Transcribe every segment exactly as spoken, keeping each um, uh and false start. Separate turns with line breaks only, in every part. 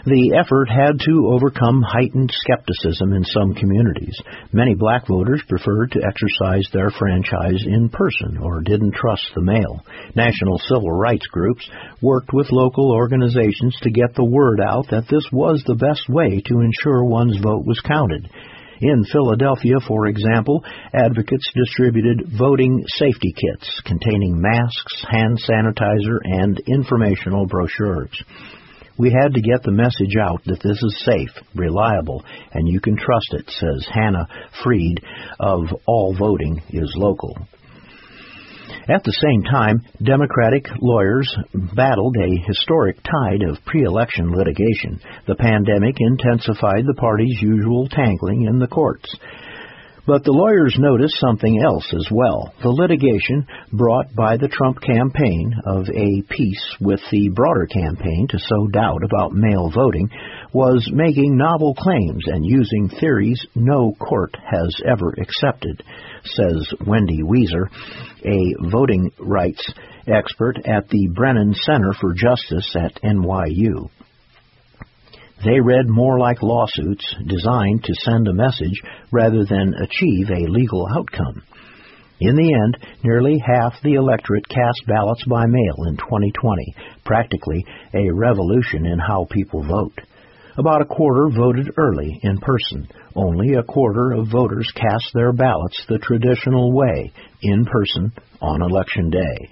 The effort had to overcome heightened skepticism in some communities. Many black voters preferred to exercise their franchise in person or didn't trust the mail. National civil rights groups worked with local organizations to get the word out that this was the best way to ensure one's vote was counted. In Philadelphia, for example, advocates distributed voting safety kits containing masks, hand sanitizer, and informational brochures. We had to get the message out that this is safe, reliable, and you can trust it, says Hannah Freed of All Voting is Local. At the same time, Democratic lawyers battled a historic tide of pre-election litigation. The pandemic intensified the party's usual tangling in the courts. But the lawyers noticed something else as well. The litigation brought by the Trump campaign of a peace with the broader campaign to sow doubt about mail voting was making novel claims and using theories no court has ever accepted, says Wendy Weiser, a voting rights expert at the Brennan Center for Justice at N Y U. They read more like lawsuits designed to send a message rather than achieve a legal outcome. In the end, nearly half the electorate cast ballots by mail in twenty twenty, practically a revolution in how people vote. About a quarter voted early in person. Only a quarter of voters cast their ballots the traditional way, in person, on Election Day.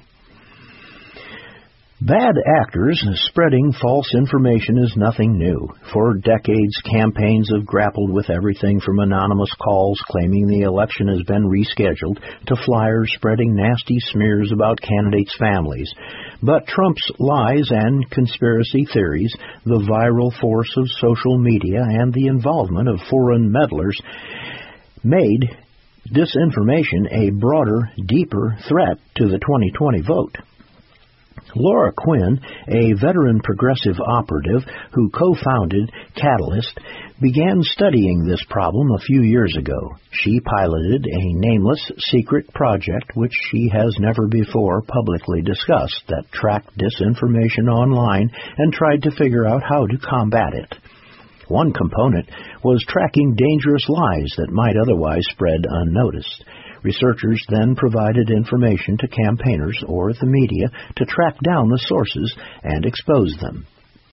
Bad actors spreading false information is nothing new. For decades, campaigns have grappled with everything from anonymous calls claiming the election has been rescheduled to flyers spreading nasty smears about candidates' families. But Trump's lies and conspiracy theories, the viral force of social media, and the involvement of foreign meddlers made disinformation a broader, deeper threat to the twenty twenty vote. Laura Quinn, a veteran progressive operative who co-founded Catalyst, began studying this problem a few years ago. She piloted a nameless secret project which she has never before publicly discussed that tracked disinformation online and tried to figure out how to combat it. One component was tracking dangerous lies that might otherwise spread unnoticed. Researchers then provided information to campaigners or the media to track down the sources and expose them.